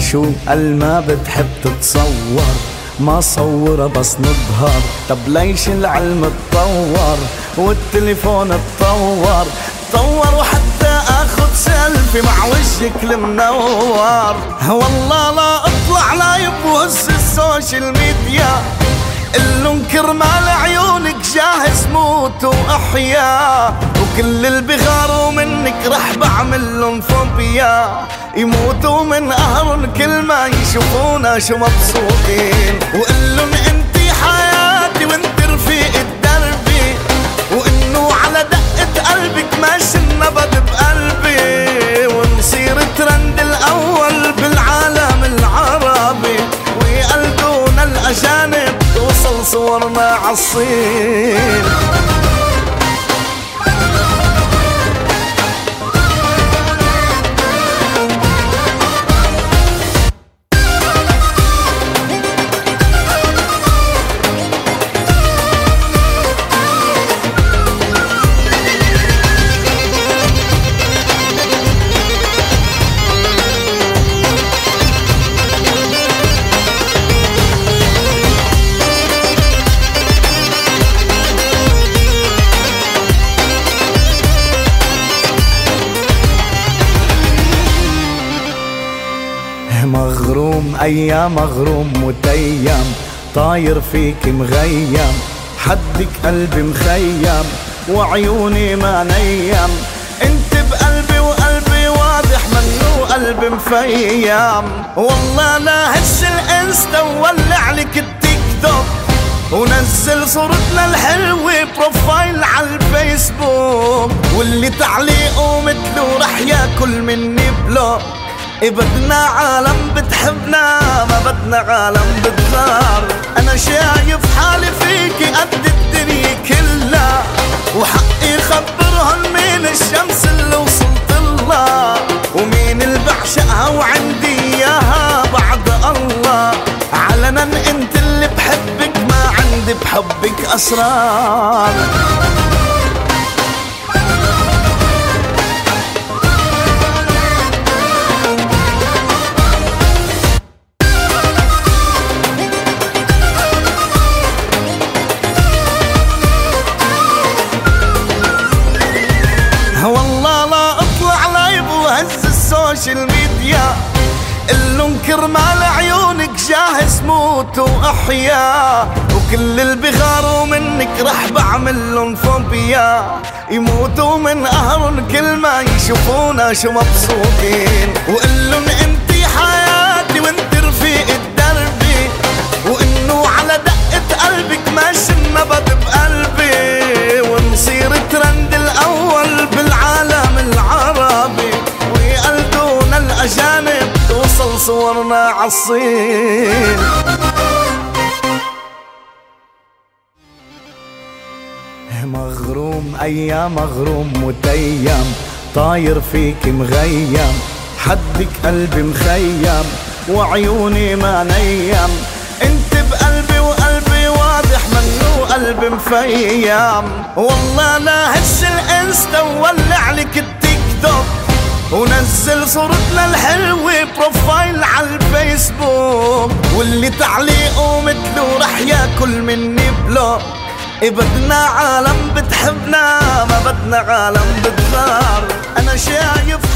شو قال ما بتحب تتصور، ما صورة بس نظهر. طب ليش العلم اتطور والتليفون اتطور وحتى اخد سيلفي مع وجهك المنور. والله لا اطلع لايف وهز السوشيال ميديا، اللون كرمال عيونك جاهز موت واحيا، وكل اللي بغاروا منك رح بعملن فوبيا، يموتوا من قهرن كل ما يشوفونا شو مبسوطين. وقلن انتي حياتي وانت رفيقة دربي، وانه على دقة قلبك ماشي النبض بقلبي، ونصير الترند الاول بالعالم العربي، ويقلدونا الاجانب توصل صورنا عالصين. مغروم ايام مغروم متيم، طاير فيك مغيم، حدك قلبي مخيم وعيوني ما نيم. انت بقلبي وقلبي واضح منو قلبي مفيم. والله لا هش الانستا وولع لك التيك توك، ونزل صورتنا الحلوة بروفايل عالفيسبوك، واللي تعليقه مثله رح ياكل مني بلوك. بدنا عالم بتحبنا ما بدنا عالم بتغار، انا شايف حالي فيكي قد الدنيا كلها، وحقي خبرهن مين الشمس اللي وصلتلها، ومين اللي بعشقها وعندي اياها بعد الله. علنا انت اللي بحبك ما عندي بحبك اسرار. والله لا اطلع لايف وهز السوشيال ميديا، اللون كرمال عيونك جاهز موت واحيا، وكل اللي بغاروا منك رح بعملن فوبيا، يموتوا من قهرن كل ما يشوفونا شو مبسوطين. وقلن انتي حياتي وانت رفيقة دربي، وانه على دقة قلبك ماشي النبض بقلبي، ونصير الترند الاول بالعالم العربي، ويقلدونا الاجانب توصل صورنا عالصين. مغروم ايام مغروم متيم، طاير فيك مغيم، حدك قلبي مخيم وعيوني ما نيم. انت بقلبي وقلبي واضح منو قلبي مفيم. والله لا هش الانستا وولع لك التيك توك، ونزل صورتنا الحلوة بروفايل عالفيسبوك، واللي تعليقه مثله رح ياكل مني بلوك. بدنا عالم بتحبنا ما بدنا عالم بتغار، انا شايف